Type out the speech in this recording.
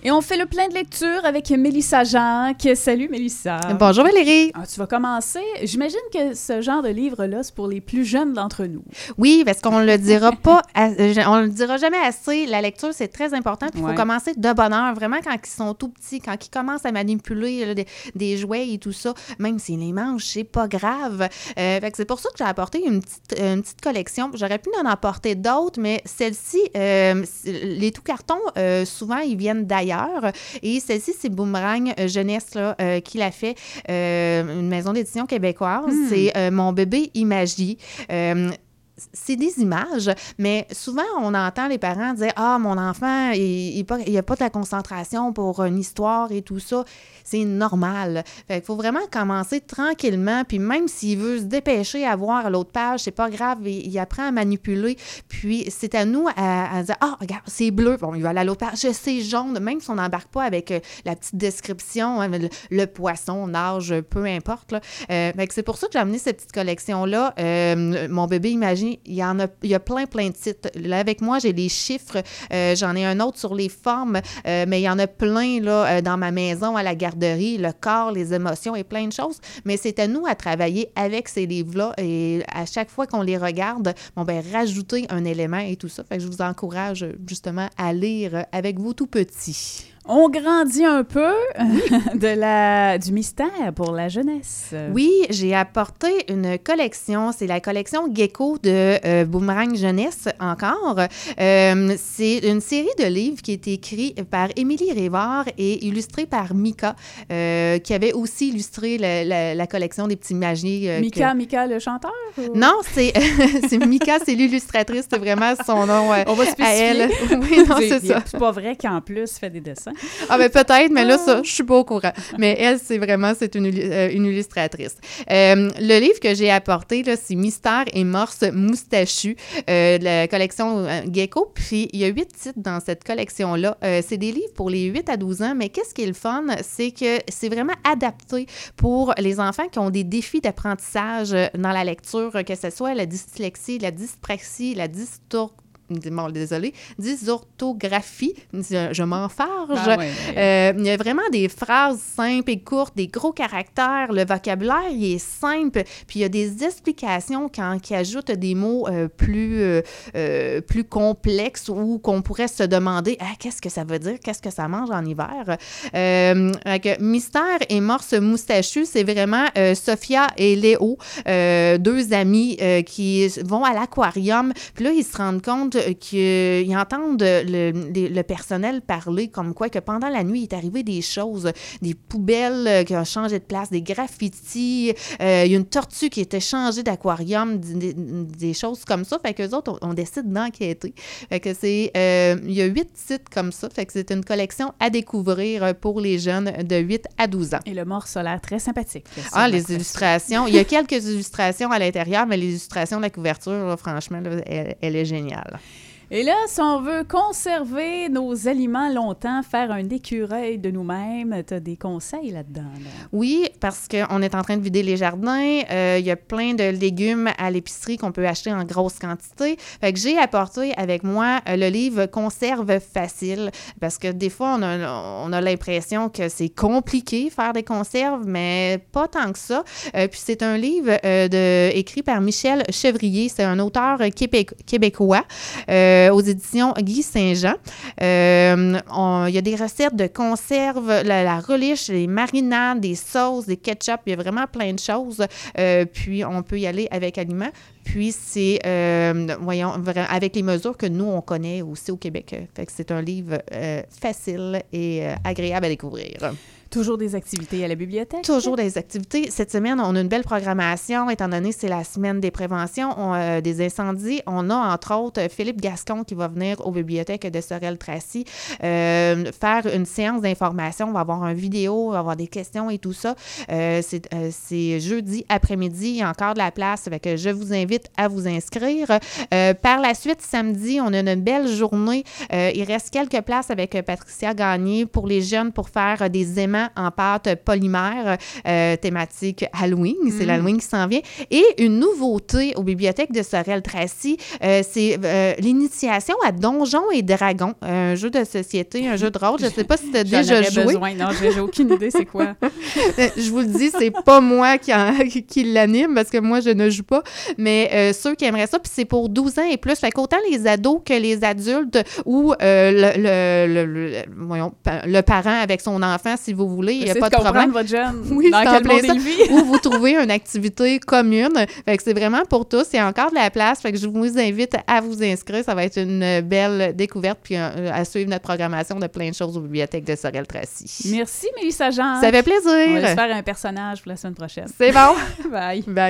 Et on fait le plein de lecture avec Mélissa Jacques. Salut Mélissa. Bonjour Valérie. Tu vas commencer. J'imagine que ce genre de livre-là, c'est pour les plus jeunes d'entre nous. Oui, parce qu'on le dira pas, on le dira jamais assez. La lecture, c'est très important. Puis il faut commencer de bonne heure. Vraiment, quand ils sont tout petits, quand ils commencent à manipuler là, des jouets et tout ça, même s'ils les mangent, c'est pas grave. Fait que c'est pour ça que j'ai apporté une petite collection. J'aurais pu en apporter d'autres, mais celle-ci, les tout cartons, souvent, ils viennent d'ailleurs. Et celle-ci, c'est Boomerang Jeunesse là, qui l'a fait, une maison d'édition québécoise. C'est Mon bébé Imagie. C'est des images, mais souvent, on entend les parents dire « Ah, mon enfant, il n'a pas de la concentration pour une histoire et tout ça. » C'est normal. Fait qu'il faut vraiment commencer tranquillement, puis même s'il veut se dépêcher à voir l'autre page, c'est pas grave, il apprend à manipuler, puis c'est à nous à dire « Ah, regarde, c'est bleu. » Bon, il va aller à l'autre page. C'est jaune, même si on n'embarque pas avec la petite description, hein, le poisson nage, peu importe. Là. Fait que c'est pour ça que j'ai amené cette petite collection-là. Mon bébé Imagine, il y a plein de titres. Là, avec moi, j'ai les chiffres. J'en ai un autre sur les formes, mais il y en a plein là, dans ma maison, à la garderie, le corps, les émotions et plein de choses. Mais c'est à nous à travailler avec ces livres-là et à chaque fois qu'on les regarde, rajouter un élément et tout ça. Fait que je vous encourage justement à lire avec vous tout petits. On grandit un peu du mystère pour la jeunesse. Oui, j'ai apporté une collection. C'est la collection Gecko de Boomerang Jeunesse encore. C'est une série de livres qui est écrite par Émilie Révard et illustrée par Mika, qui avait aussi illustré la collection des petits magies. Mika le chanteur? Ou... Non, c'est Mika, c'est l'illustratrice. C'est vraiment son nom On va spécifier. À elle. Oui, non, c'est ça. C'est pas vrai qu'en plus, fait des dessins. Ah, ben peut-être, mais là, ça, je suis pas au courant. Mais elle, c'est une illustratrice. Le livre que j'ai apporté, là, c'est Mystère et Morse Moustachu, la collection Gecko. Puis, il y a 8 titres dans cette collection-là. C'est des livres pour les 8 à 12 ans, mais qu'est-ce qui est le fun? C'est que c'est vraiment adapté pour les enfants qui ont des défis d'apprentissage dans la lecture, que ce soit la dyslexie, la dyspraxie, la dysorthographie, je m'enfarge. Il y a vraiment des phrases simples et courtes, des gros caractères, le vocabulaire, il est simple, puis il y a des explications qui ajoutent des mots plus complexes ou qu'on pourrait se demander qu'est-ce que ça veut dire, qu'est-ce que ça mange en hiver. Mystère et Morse Moustachu, c'est vraiment Sophia et Léo, deux amis qui vont à l'aquarium, puis là, ils se rendent compte qu'ils entendent le personnel parler comme quoi que pendant la nuit, il est arrivé des choses, des poubelles qui ont changé de place, des graffitis, il y a une tortue qui était changée d'aquarium, des choses comme ça. Fait qu'eux autres, on décide d'enquêter. Fait que il y a 8 titres comme ça. Fait que c'est une collection à découvrir pour les jeunes de 8 à 12 ans. Et le morse a l'air très sympathique. Les illustrations. Il y a quelques illustrations à l'intérieur, mais l'illustration de la couverture, là, franchement, là, elle est géniale. Et là, si on veut conserver nos aliments longtemps, faire un écureuil de nous-mêmes, tu as des conseils là-dedans? Là? Oui, parce qu'on est en train de vider les jardins. Il y a plein de légumes à l'épicerie qu'on peut acheter en grosse quantité. Fait que j'ai apporté avec moi le livre « Conserve facile » parce que des fois, on a l'impression que c'est compliqué faire des conserves, mais pas tant que ça. Puis c'est un livre écrit par Michel Chevrier. C'est un auteur québécois. Aux éditions Guy Saint-Jean. Il y a des recettes de conserve, la reliche, les marinades, des sauces, des ketchup, il y a vraiment plein de choses. Puis, on peut y aller avec aliments. Puis, c'est, avec les mesures que nous, on connaît aussi au Québec. Fait que c'est un livre facile et agréable à découvrir. Toujours des activités à la bibliothèque? Toujours des activités. Cette semaine, on a une belle programmation, étant donné que c'est la semaine des préventions des incendies. On a, entre autres, Philippe Gascon qui va venir aux bibliothèques de Sorel-Tracy faire une séance d'information. On va avoir une vidéo, on va avoir des questions et tout ça. C'est jeudi après-midi. Il y a encore de la place. Fait que je vous invite invite à vous inscrire. Par la suite, samedi, on a une belle journée. Il reste quelques places avec Patricia Gagné pour les jeunes pour faire des aimants en pâte polymère thématique Halloween. C'est l'Halloween qui s'en vient. Et une nouveauté aux bibliothèques de Sorel-Tracy, c'est l'initiation à Donjons et Dragons, un jeu de société, un jeu de rôle. Je ne sais pas si tu as déjà joué. Besoin. Non, j'ai aucune idée c'est quoi. Je vous le dis, c'est pas moi qui l'anime parce que moi, je ne joue pas, mais ceux qui aimeraient ça, puis c'est pour 12 ans et plus. Fait qu'autant les ados que les adultes ou le parent avec son enfant, si vous voulez, il n'y a pas de problème. Votre jeune. Oui, dans quel monde il vit. Ou vous trouvez une activité commune. Fait que c'est vraiment pour tous. Il y a encore de la place. Fait que je vous invite à vous inscrire. Ça va être une belle découverte puis à suivre notre programmation de plein de choses aux bibliothèques de Sorel-Tracy. Merci, Mélissa Jean. Ça fait plaisir. On va se faire un personnage pour la semaine prochaine. C'est bon. Bye. Bye.